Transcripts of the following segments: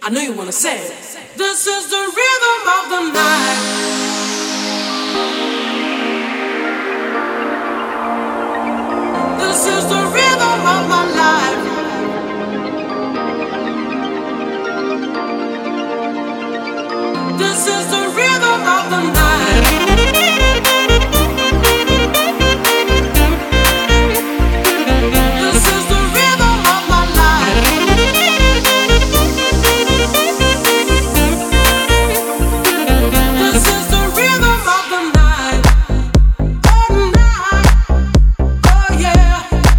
I know you wanna say it. This is the rhythm of the night. This is the rhythm of my life. This is the rhythm of the night. This is the rhythm of my life. This is the rhythm of the night. Oh night, oh yeah.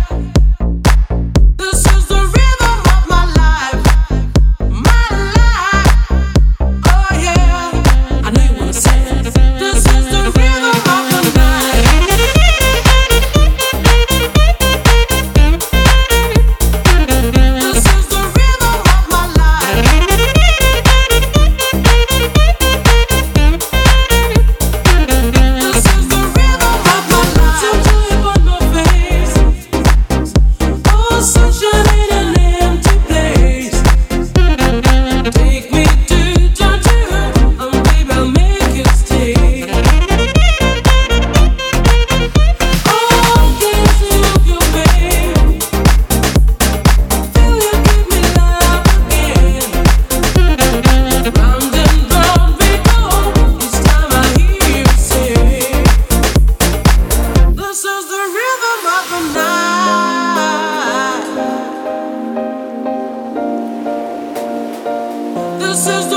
This is the rhythm of my life, my life. Oh yeah, I know you wanna say it. This is the rhythm of the night. This is the rhythm of my life. This is the rhythm of my life. Tattoo on my face. Oh, sunshine in an empty place. Take me to tattoo, and baby I'll make you stay. Oh, can't see your pain. Feel you give me love again. Round and round we go. Each time I hear you say, this is the rhythm of the night. This is the